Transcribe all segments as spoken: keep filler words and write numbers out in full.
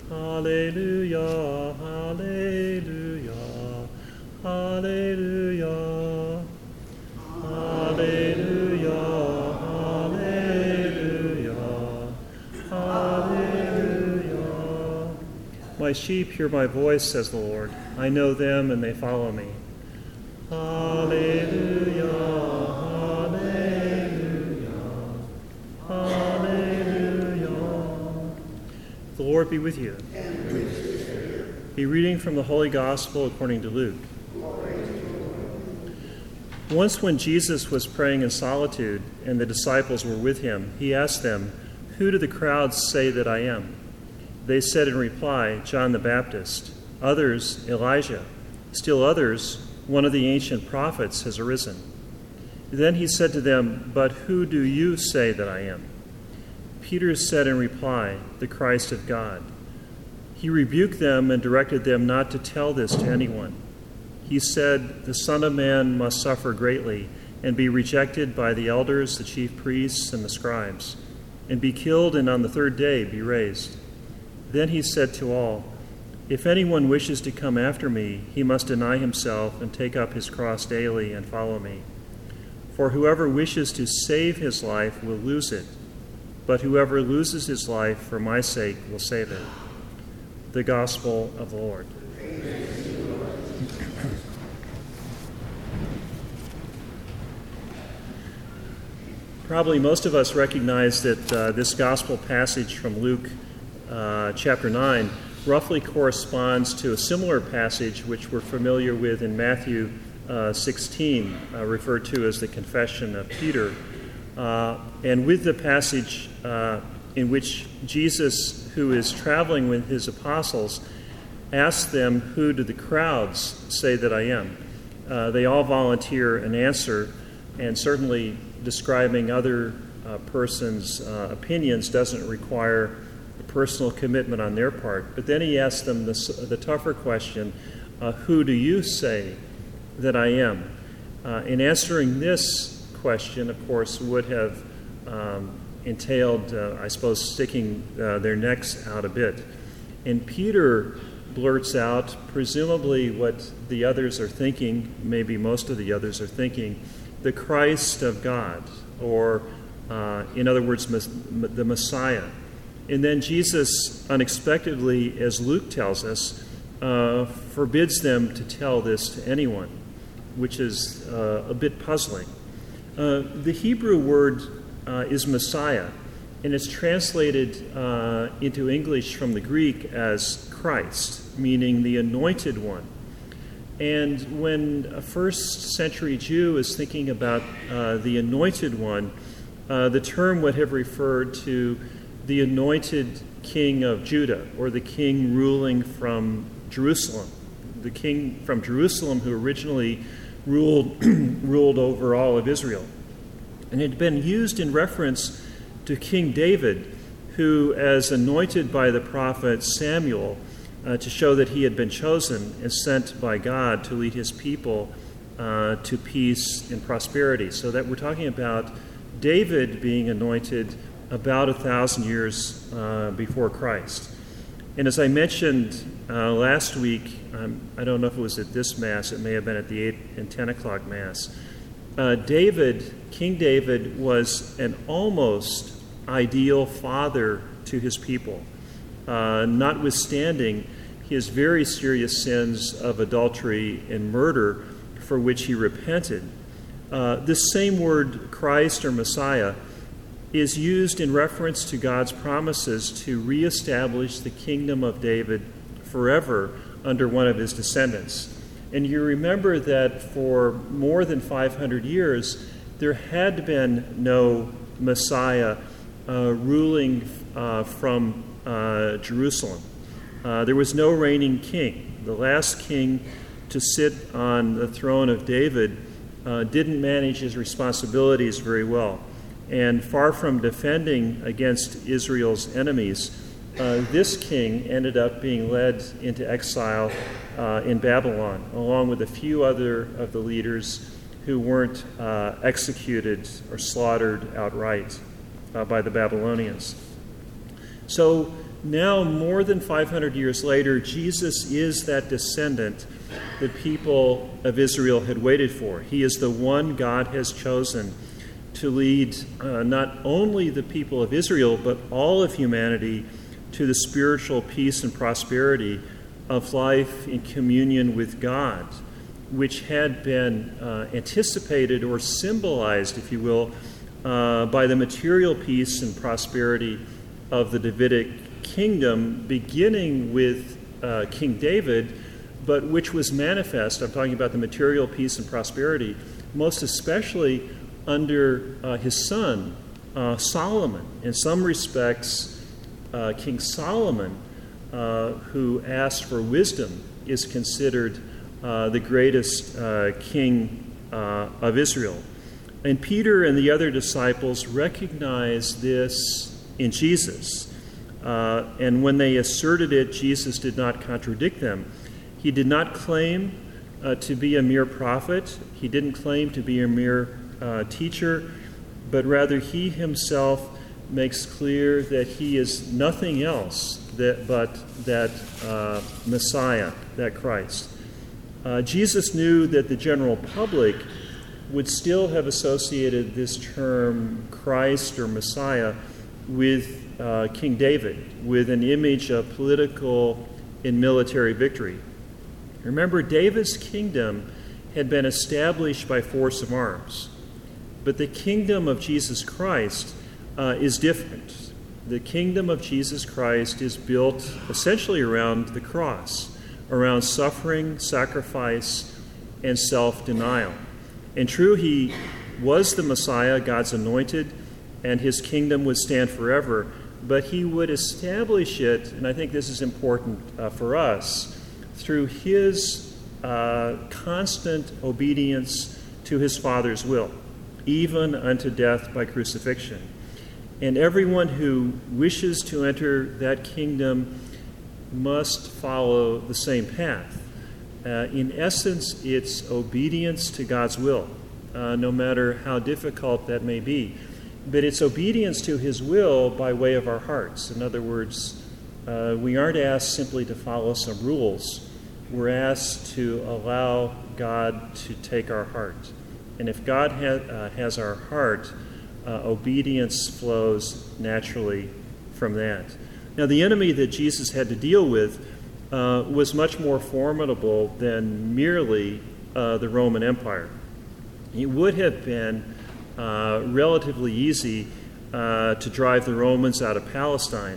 Hallelujah, hallelujah, hallelujah, hallelujah, hallelujah, hallelujah. My sheep hear my voice, says the Lord. I know them and they follow me. Hallelujah, hallelujah, hallelujah. The Lord be with you. And with your spirit. A reading from the Holy Gospel according to Luke. Once when Jesus was praying in solitude and the disciples were with him, he asked them, "Who do the crowds say that I am?" They said in reply, "John the Baptist. Others, Elijah. Still others, one of the ancient prophets has arisen." Then he said to them, "But who do you say that I am?" Peter said in reply, "The Christ of God." He rebuked them and directed them not to tell this to anyone. He said, "The Son of Man must suffer greatly and be rejected by the elders, the chief priests, and the scribes, and be killed, and on the third day be raised." Then he said to all, "If anyone wishes to come after me, he must deny himself and take up his cross daily and follow me. For whoever wishes to save his life will lose it, but whoever loses his life for my sake will save it." The Gospel of the Lord. Probably most of us recognize that uh, this Gospel passage from Luke uh, chapter nine roughly corresponds to a similar passage which we're familiar with in Matthew uh, sixteen, uh, referred to as the Confession of Peter. Uh, and with the passage uh, in which Jesus, who is traveling with his apostles, asks them, "Who do the crowds say that I am?" Uh, they all volunteer an answer, and certainly describing other uh, persons' uh, opinions doesn't require a personal commitment on their part. But then he asks them the, the tougher question, uh, "Who do you say that I am?" Uh, in answering this question, of course, would have um, entailed, uh, I suppose, sticking uh, their necks out a bit. And Peter blurts out, presumably what the others are thinking, maybe most of the others are thinking, "The Christ of God," or uh, in other words, mes- the Messiah. And then Jesus unexpectedly, as Luke tells us, uh, forbids them to tell this to anyone, which is uh, a bit puzzling. Uh, the Hebrew word uh, is Messiah, and it's translated uh, into English from the Greek as Christ, meaning the anointed one. And when a first century Jew is thinking about uh, the anointed one, uh, the term would have referred to the anointed king of Judah, or the king ruling from Jerusalem, the king from Jerusalem who originally ruled ruled over all of Israel. And it had been used in reference to King David, who, as anointed by the prophet Samuel, uh, to show that he had been chosen and sent by God to lead his people uh, to peace and prosperity. So that we're talking about David being anointed about a thousand years uh, before Christ. And as I mentioned uh, last week, um, I don't know if it was at this Mass, it may have been at the eight and ten o'clock Mass, uh, David, King David, was an almost ideal father to his people, uh, notwithstanding his very serious sins of adultery and murder for which he repented. Uh, this same word, Christ or Messiah, is used in reference to God's promises to reestablish the kingdom of David forever under one of his descendants. And you remember that for more than five hundred years, there had been no Messiah uh, ruling uh, from uh, Jerusalem. Uh, there was no reigning king. The last king to sit on the throne of David uh, didn't manage his responsibilities very well. And far from defending against Israel's enemies, uh, this king ended up being led into exile uh, in Babylon, along with a few other of the leaders who weren't uh, executed or slaughtered outright uh, by the Babylonians. So now, more than five hundred years later, Jesus is that descendant the people of Israel had waited for. He is the one God has chosen to lead uh, not only the people of Israel, but all of humanity to the spiritual peace and prosperity of life in communion with God, which had been uh, anticipated or symbolized, if you will, uh, by the material peace and prosperity of the Davidic kingdom, beginning with uh, King David, but which was manifest, I'm talking about the material peace and prosperity, most especially under uh, his son, uh, Solomon. In some respects, uh, King Solomon, uh, who asked for wisdom, is considered uh, the greatest uh, king uh, of Israel. And Peter and the other disciples recognized this in Jesus. Uh, and when they asserted it, Jesus did not contradict them. He did not claim uh, to be a mere prophet. He didn't claim to be a mere uh, teacher, but rather he himself makes clear that he is nothing else that, but that uh, Messiah, that Christ. Uh, Jesus knew that the general public would still have associated this term Christ or Messiah with uh, King David, with an image of political and military victory. Remember, David's kingdom had been established by force of arms, but the kingdom of Jesus Christ uh, is different. The kingdom of Jesus Christ is built essentially around the cross, around suffering, sacrifice, and self-denial. And true, he was the Messiah, God's anointed, and his kingdom would stand forever, but he would establish it, and I think this is important uh, for us, through his uh, constant obedience to his Father's will, even unto death by crucifixion. And everyone who wishes to enter that kingdom must follow the same path. Uh, in essence, it's obedience to God's will, uh, no matter how difficult that may be. But it's obedience to his will by way of our hearts. In other words, uh, we aren't asked simply to follow some rules. We're asked to allow God to take our heart. And if God ha- uh, has our heart, uh, obedience flows naturally from that. Now, the enemy that Jesus had to deal with uh, was much more formidable than merely uh, the Roman Empire. It would have been uh, relatively easy uh, to drive the Romans out of Palestine,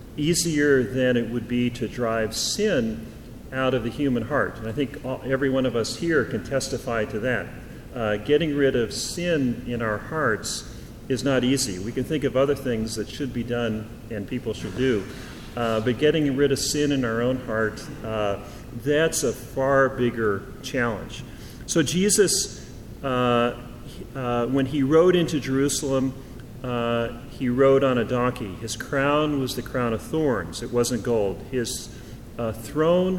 easier than it would be to drive sin out of the human heart. And I think all, every one of us here can testify to that. Uh, getting rid of sin in our hearts is not easy. We can think of other things that should be done and people should do. Uh, but getting rid of sin in our own heart, uh, that's a far bigger challenge. So Jesus, uh, uh, when he rode into Jerusalem, uh, he rode on a donkey. His crown was the crown of thorns. It wasn't gold. His uh, throne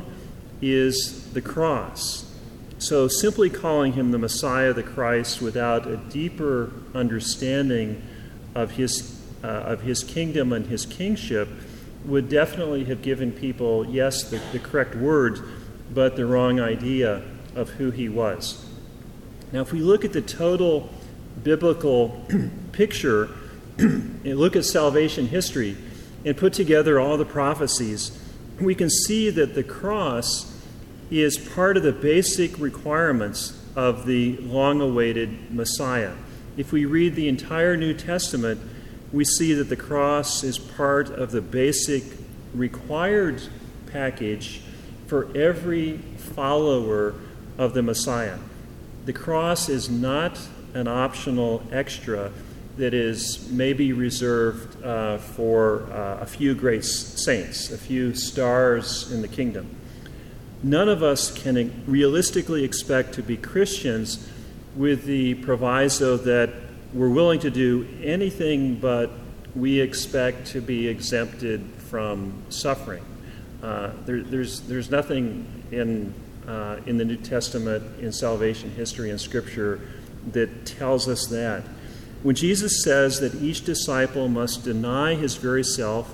is the cross. So simply calling him the Messiah, the Christ, without a deeper understanding of his uh, of his kingdom and his kingship would definitely have given people, yes, the, the correct word, but the wrong idea of who he was. Now, if we look at the total biblical picture, and look at salvation history, and put together all the prophecies, we can see that the cross is part of the basic requirements of the long-awaited Messiah. If we read the entire New Testament, we see that the cross is part of the basic required package for every follower of the Messiah. The cross is not an optional extra that is maybe reserved uh, for uh, a few great saints, a few stars in the kingdom. None of us can realistically expect to be Christians with the proviso that we're willing to do anything, but we expect to be exempted from suffering. Uh, there, there's there's nothing in uh, in the New Testament, in salvation history and Scripture, that tells us that. When Jesus says that each disciple must deny his very self,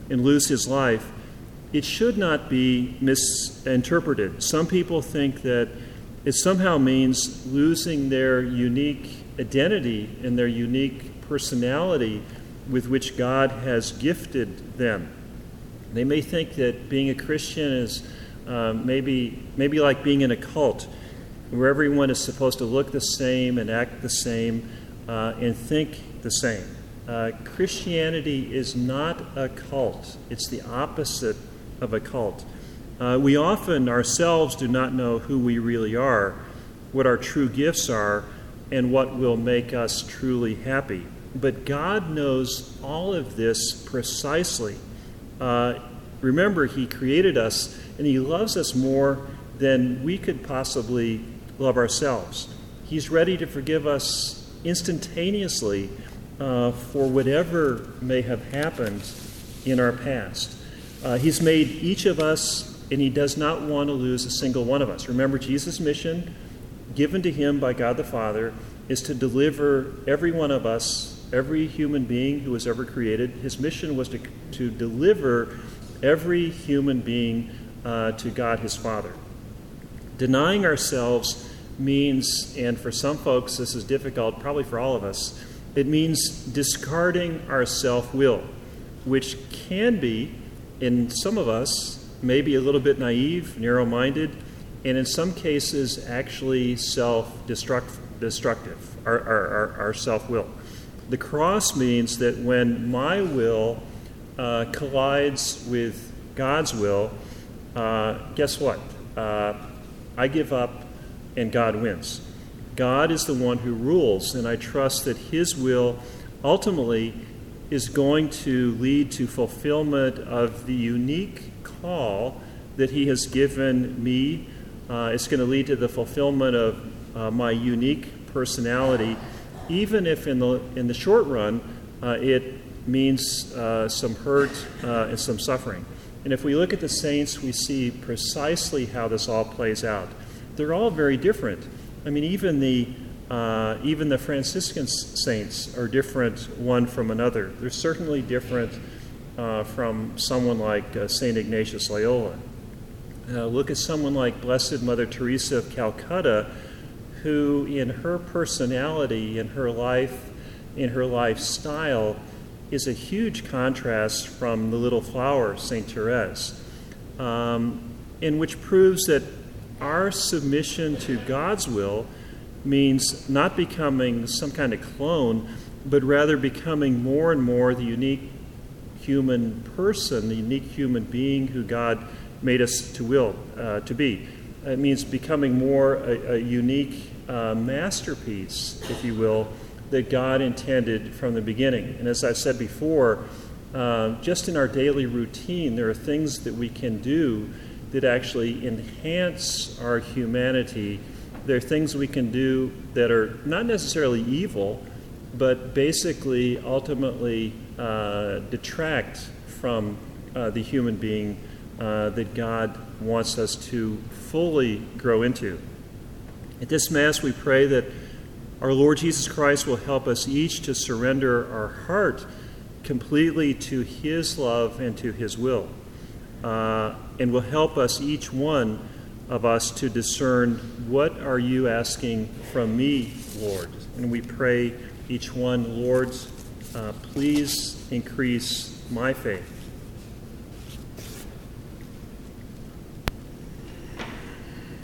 and lose his life, it should not be misinterpreted. Some people think that it somehow means losing their unique identity and their unique personality with which God has gifted them. They may think that being a Christian is um, maybe maybe like being in a cult, where everyone is supposed to look the same and act the same uh, and think the same. Uh, Christianity is not a cult. It's the opposite of a cult. Uh, we often ourselves do not know who we really are, what our true gifts are, and what will make us truly happy. But God knows all of this precisely. Uh, remember, He created us, and He loves us more than we could possibly love ourselves. He's ready to forgive us instantaneously uh, for whatever may have happened in our past. Uh, he's made each of us, and He does not want to lose a single one of us. Remember, Jesus' mission, given to Him by God the Father, is to deliver every one of us, every human being who was ever created. His mission was to, to deliver every human being uh, to God His Father. Denying ourselves means, and for some folks this is difficult, probably for all of us, it means discarding our self-will, which can be, in some of us, maybe a little bit naive, narrow-minded, and in some cases actually self-destructive, our, our, our, our self-will. The cross means that when my will uh, collides with God's will, uh, guess what? Uh, I give up and God wins. God is the one who rules, and I trust that His will ultimately is going to lead to fulfillment of the unique call that He has given me. Uh, it's going to lead to the fulfillment of uh, my unique personality, even if in the in the short run uh, it means uh, some hurt uh, and some suffering. And if we look at the saints, we see precisely how this all plays out. They're all very different. I mean, even the uh, even the Franciscan saints are different one from another. They're certainly different uh, from someone like uh, Saint Ignatius Loyola. Uh, look at someone like Blessed Mother Teresa of Calcutta, who in her personality, in her life, in her lifestyle, is a huge contrast from the little flower, Saint Therese, um, in which proves that our submission to God's will means not becoming some kind of clone, but rather becoming more and more the unique human person, the unique human being who God made us to will uh, to be. It means becoming more a, a unique uh, masterpiece, if you will, that God intended from the beginning. And as I've said before, uh, just in our daily routine, there are things that we can do that actually enhance our humanity. There are things we can do that are not necessarily evil, but basically ultimately uh, detract from uh, the human being uh, that God wants us to fully grow into. At this Mass, we pray that our Lord Jesus Christ will help us each to surrender our heart completely to His love and to His will, uh, and will help us, each one of us, to discern, what are you asking from me, Lord? And we pray each one, Lord, uh, please increase my faith.